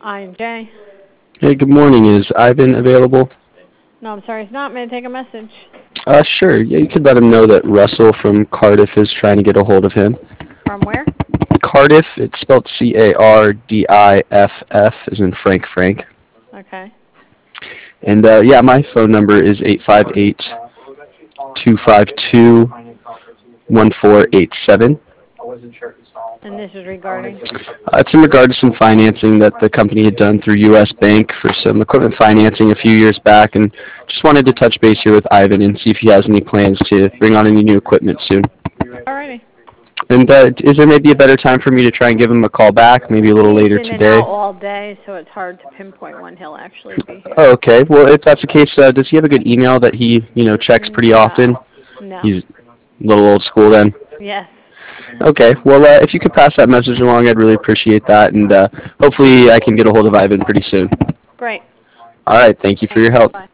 INJ. Hey, good morning. Is Ivan available? No, I'm sorry, he's not. May I take a message? Sure. Yeah, you could let him know that Russell from Cardiff is trying to get a hold of him. From where? Cardiff, it's spelled Cardiff, as in Frank. Okay. And yeah, my phone number is 858-252-1487. And this is regarding? It's in regard to some financing that the company had done through U.S. Bank for some equipment financing a few years back, and just wanted to touch base here with Ivan and see if he has any plans to bring on any new equipment soon. Alrighty. And is there maybe a better time for me to try and give him a call back, maybe a little He's later in and today? out all day, so it's hard to pinpoint when he'll actually be here. Oh, okay. Well, if that's the case, does he have a good email that he, checks pretty often? No. No. He's a little old school then. Yes. Okay. Well, if you could pass that message along, I'd really appreciate that, and hopefully I can get a hold of Ivan pretty soon. Great. All right. Thank you for Thanks. your help. Bye.